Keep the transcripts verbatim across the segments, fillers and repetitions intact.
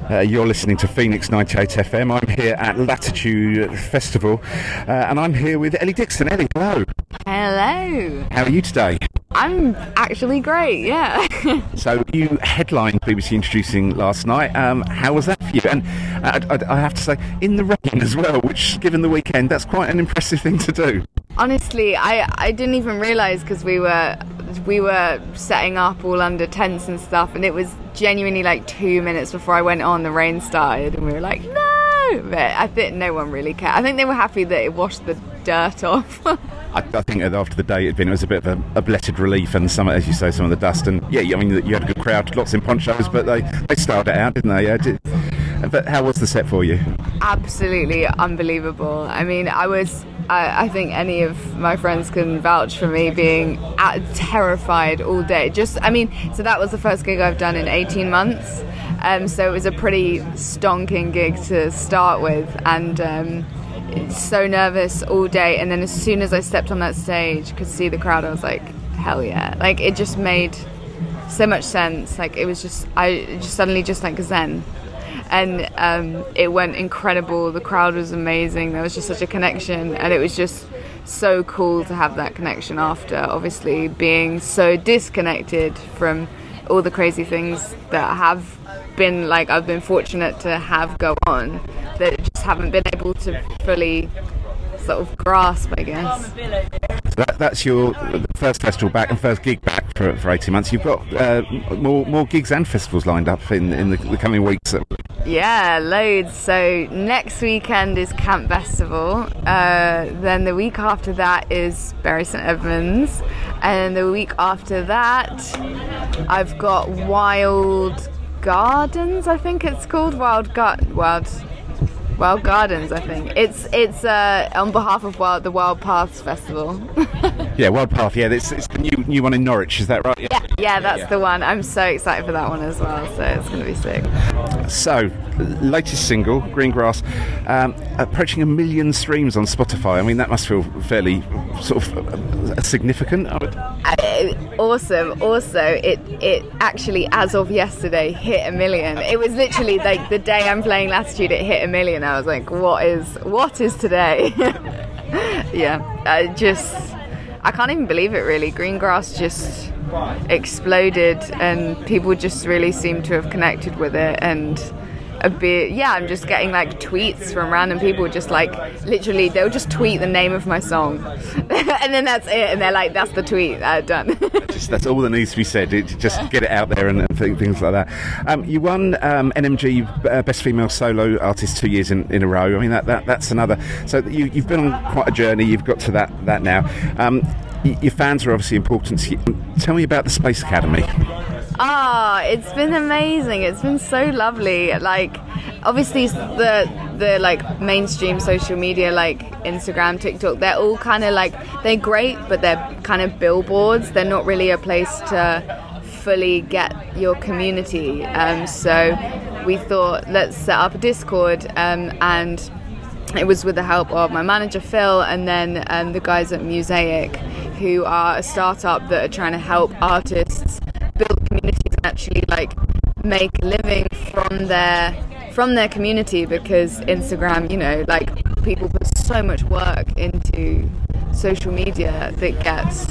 Uh, you're listening to Phoenix ninety-eight F M. I'm here at Latitude Festival, uh, and I'm here with Ellie Dixon. Ellie, hello. Hello. How are you today? I'm actually great, yeah. So you headlined B B C Introducing last night. Um, how was that for you? And I, I, I have to say, in the rain as well, which, given the weekend, that's quite an impressive thing to do. Honestly, I, I didn't even realise because we were we were setting up all under tents and stuff, and it was genuinely like two minutes before I went on, the rain started, and we were like, no! But I think no one really cared. I think they were happy that it washed the dirt off. I, I think after the day it had been, it was a bit of a, a blessed relief, and some, as you say, some of the dust. And yeah, I mean, you had a good crowd, lots in ponchos, but they, they styled it out, didn't they? Yeah, did, but how was the set for you? Absolutely unbelievable. I mean, I was, I, I think any of my friends can vouch for me being at, terrified all day. Just, I mean, so that was the first gig I've done in eighteen months. Um, so it was a pretty stonking gig to start with, and um, so nervous all day. And then as soon as I stepped on that stage, could see the crowd, I was like, hell yeah. Like, it just made so much sense. Like, it was just, I just suddenly just like zen. And um, it went incredible. The crowd was amazing. There was just such a connection, and it was just so cool to have that connection after obviously being so disconnected from all the crazy things that have been, like, I've been fortunate to have go on, that just haven't been able to fully sort of grasp, I guess. So that, that's your first festival back and first gig back for, for eighteen months. You've got uh, more more gigs and festivals lined up in, in the, the coming weeks. Yeah, loads. So next weekend is Camp Festival. Uh, then the week after that is Bury St Edmunds. And the week after that, I've got Wild Gardens, I think it's called. Wild Gar- Wild... Wild Gardens, I think. It's it's uh, on behalf of Wild, the Wild Paths Festival. Yeah, Wild Path, yeah. It's, it's the new new one in Norwich, is that right? Yeah, yeah, that's yeah. the one. I'm so excited for that one as well, so it's going to be sick. So, latest single, Greengrass, um, approaching a million streams on Spotify. I mean, that must feel fairly sort of uh, significant. I would... uh, awesome. Also, it, it actually, as of yesterday, hit a million. It was literally like the day I'm playing Latitude, it hit a million. I was like, what is what is today? Yeah, I just I can't even believe it, really. Greengrass just exploded, and people just really seem to have connected with it. And a bit, yeah, I'm just getting like tweets from random people, just like literally they'll just tweet the name of my song and then that's it, and they're like, that's the tweet, uh, done. Just, that's all that needs to be said. It, just get it out there and, and things like that. Um, you won um, N M G uh, Best Female Solo Artist two years in, in a row. I mean, that, that that's another. So you, you've been on quite a journey. You've got to that that now. Um, y- your fans are obviously important. Tell me about the Space Academy. Ah, oh, it's been amazing. It's been so lovely. Like, obviously the the like mainstream social media, like Instagram, TikTok, they're all kind of like, they're great, but they're kind of billboards. They're not really a place to fully get your community. Um, so we thought, let's set up a Discord, um, and it was with the help of my manager Phil, and then um, the guys at Mosaic, who are a startup that are trying to help artists build communities and actually like make a living from their from their community, because Instagram, you know, like people put so much work into social media that gets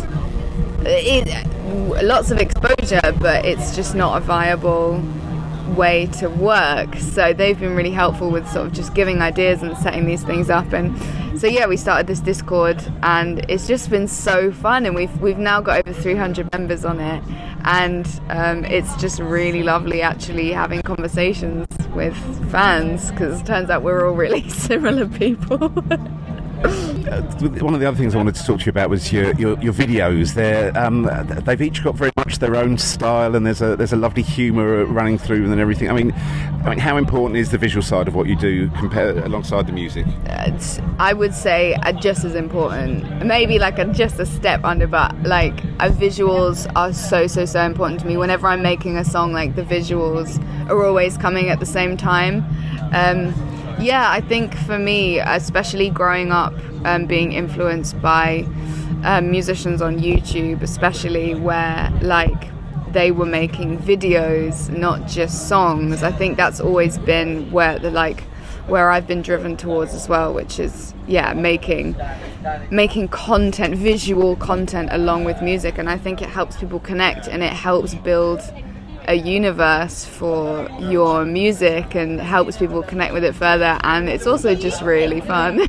it, lots of exposure, but it's just not a viable way to work. So they've been really helpful with sort of just giving ideas and setting these things up. And so yeah, we started this Discord, and it's just been so fun, and we've we've now got over three hundred members on it, and um, it's just really lovely actually having conversations with fans, because it turns out we're all really similar people. Uh, one of the other things I wanted to talk to you about was your your, your videos. They're, um, they've each got very much their own style, and there's a there's a lovely humour running through them and everything. I mean, I mean, how important is the visual side of what you do compared alongside the music? It's, I would say uh, just as important. Maybe like a, just a step under, but like uh, visuals are so so so important to me. Whenever I'm making a song, like the visuals are always coming at the same time. Um, Yeah, I think for me, especially growing up, um, being influenced by um, musicians on YouTube, especially where like they were making videos, not just songs. I think that's always been where the like where I've been driven towards as well, which is yeah making making content, visual content along with music. And I think it helps people connect, and it helps build a universe for your music and helps people connect with it further, and it's also just really fun.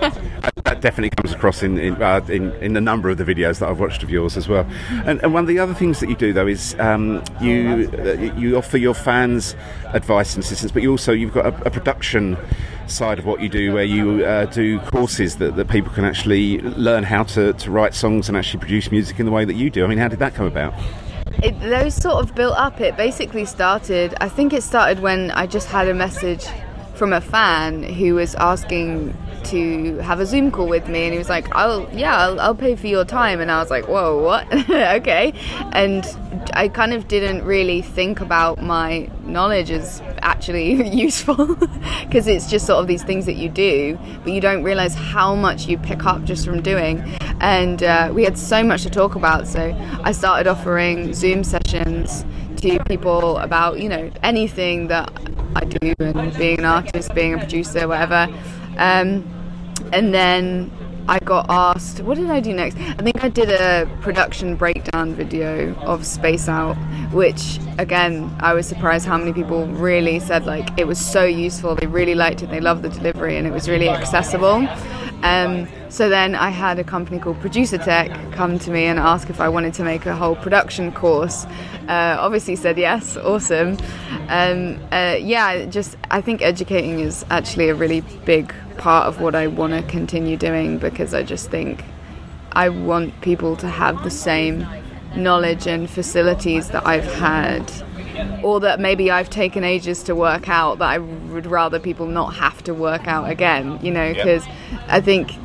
That definitely comes across in in, uh, in in a number of the videos that I've watched of yours as well. And, and one of the other things that you do though is um, you uh, you offer your fans advice and assistance, but you also you've got a, a production side of what you do, where you uh, do courses that, that people can actually learn how to, to write songs and actually produce music in the way that you do. I mean, how did that come about? It, those sort of built up. It basically started, I think it started when I just had a message from a fan who was asking to have a Zoom call with me, and he was like, "I'll yeah, I'll, I'll pay for your time." And I was like, "Whoa, what?" Okay. And I kind of didn't really think about my knowledge as actually useful, because it's just sort of these things that you do, but you don't realize how much you pick up just from doing. And uh, we had so much to talk about, so I started offering Zoom sessions to people about, you know, anything that I do, and being an artist, being a producer, whatever. Um, and then I got asked, what did I do next? I think I did a production breakdown video of Space Out, which, again, I was surprised how many people really said, like, it was so useful, they really liked it, they loved the delivery, and it was really accessible. Um, so then I had a company called Producer Tech come to me and ask if I wanted to make a whole production course. Uh, obviously said yes, awesome. Um, uh, yeah, just I think educating is actually a really big part of what I want to continue doing, because I just think I want people to have the same knowledge and facilities that I've had, or that maybe I've taken ages to work out, that I would rather people not have to work out again, you know, because yep. I think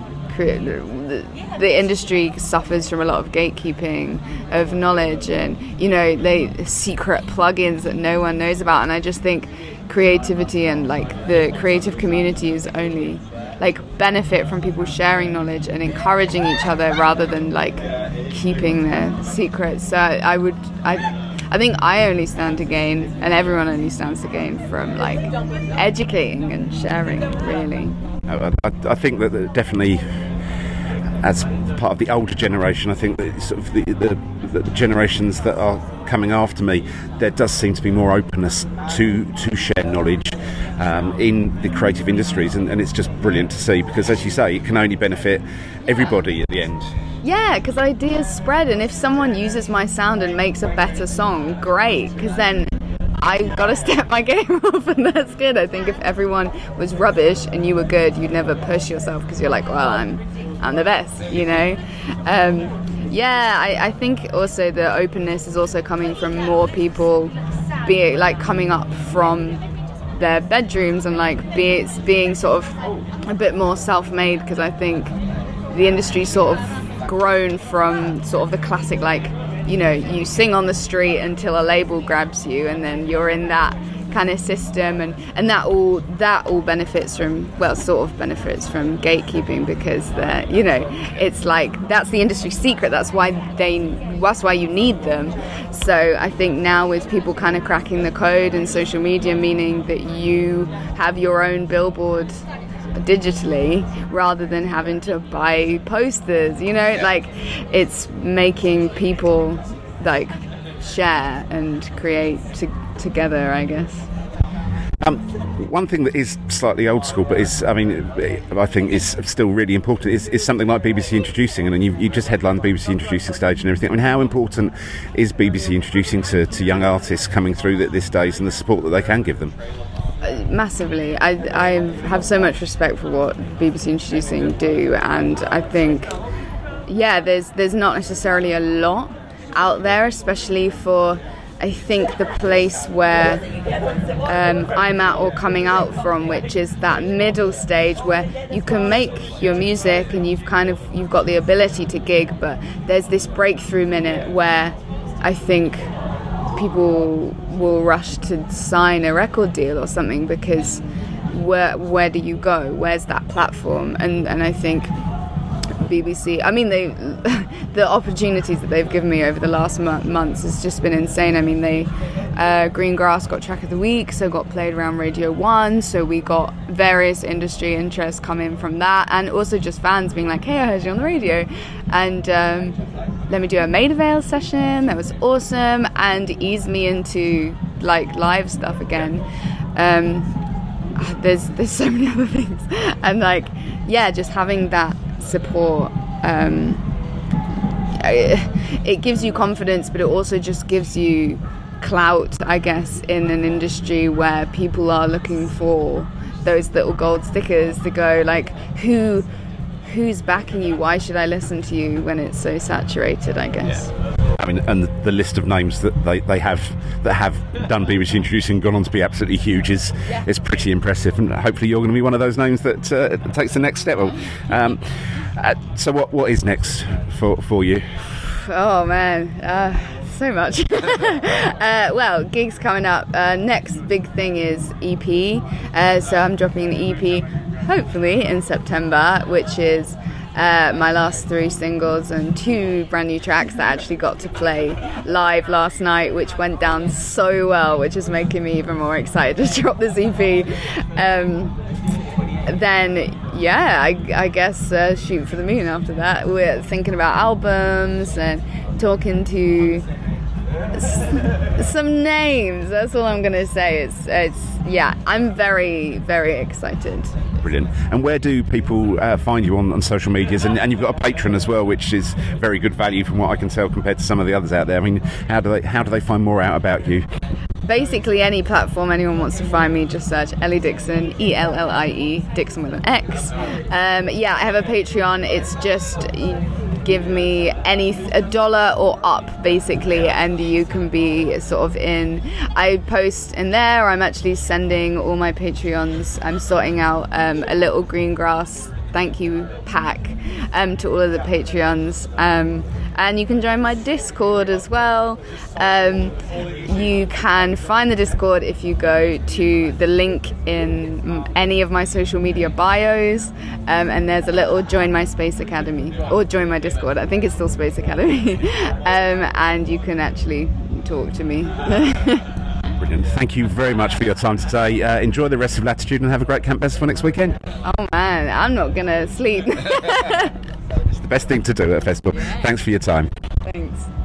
the, the industry suffers from a lot of gatekeeping of knowledge, and, you know, they secret plugins that no one knows about. And I just think creativity and like the creative community is only like benefit from people sharing knowledge and encouraging each other rather than like keeping their secrets. So I would I I think I only stand to gain, and everyone only stands to gain from like educating and sharing, really. I, I, I think that definitely, as part of the older generation, I think that sort of the, the, the generations that are coming after me, there does seem to be more openness to to share knowledge um, in the creative industries, and, and it's just brilliant to see, because, as you say, it can only benefit everybody at the end. Yeah, because ideas spread, and if someone uses my sound and makes a better song, great, because then I gotta step my game up, and that's good. I think if everyone was rubbish and you were good, you'd never push yourself, because you're like, well, I'm I'm the best, you know. Um, yeah, I, I think also the openness is also coming from more people being like coming up from their bedrooms and like be, being sort of a bit more self-made, because I think the industry sort of grown from sort of the classic, like, you know, you sing on the street until a label grabs you, and then you're in that kind of system, and and that all that all benefits from, well, sort of benefits from gatekeeping, because they're, you know, it's like that's the industry secret, that's why they that's why you need them. So I think now with people kind of cracking the code and social media, meaning that you have your own billboard digitally rather than having to buy posters, you know, like it's making people like share and create to, together, I guess. Um, one thing that is slightly old school, but is, I mean, I think is still really important, is, is something like B B C Introducing, and you, you just headlined the B B C Introducing stage and everything. I mean, how important is B B C Introducing to, to young artists coming through at this days, and the support that they can give them? Uh, massively. I, I have so much respect for what B B C Introducing do, and I think, yeah, there's there's not necessarily a lot out there, especially for, I think, the place where um, I'm at or coming out from, which is that middle stage where you can make your music and you've kind of you've got the ability to gig, but there's this breakthrough minute where I think people will rush to sign a record deal or something, because where where do you go? Where's that platform? And and I think B B C. I mean, they the opportunities that they've given me over the last mo- months has just been insane. I mean, they uh, Greengrass got Track of the Week, so got played around Radio One. So we got various industry interests coming from that, and also just fans being like, "Hey, I heard you on the radio," and um, let me do a Maida Vale session. That was awesome, and eased me into like live stuff again. Um, there's there's so many other things, and like yeah, just having that support, um, it gives you confidence, but it also just gives you clout, I guess, in an industry where people are looking for those little gold stickers to go like, who who's backing you? Why should I listen to you when it's so saturated, I guess. Yeah. I mean, and the list of names that they, they have that have done B B C Introducing, gone on to be absolutely huge, is yeah. is pretty impressive. And hopefully you're going to be one of those names that uh, takes the next step. Um, uh, so what what is next for, for you? Oh, man. Uh, so much. uh, well, gigs coming up. Uh, next big thing is E P. Uh, so I'm dropping an E P, hopefully, in September, which is Uh, my last three singles and two brand new tracks that actually got to play live last night, which went down so well, which is making me even more excited to drop this E P. Um, then, yeah, I, I guess uh, shoot for the moon after that. We're thinking about albums and talking to s- some names. That's all I'm going to say. It's, it's, yeah, I'm very, very excited. Brilliant. And where do people uh, find you on, on social medias? And, and you've got a Patreon as well, which is very good value from what I can tell compared to some of the others out there. I mean, how do they how do they find more out about you? Basically, any platform anyone wants to find me, just search Ellie Dixon, E L L I E, Dixon with an X. Um, yeah, I have a Patreon. It's just give me any a dollar or up, basically, and you can be sort of in. I post in there. I'm actually sending all my Patreons. I'm sorting out um, a little Greengrass thank you pack um, to all of the Patreons. Um, and you can join my Discord as well. Um, you can find the Discord if you go to the link in any of my social media bios, um, and there's a little join my Space Academy, or join my Discord, I think it's still Space Academy, um, and you can actually talk to me. Brilliant. Thank you very much for your time today. Uh, enjoy the rest of Latitude and have a great Camp Festival next weekend. Oh man, I'm not going to sleep. It's the best thing to do at a festival. Thanks for your time. Thanks.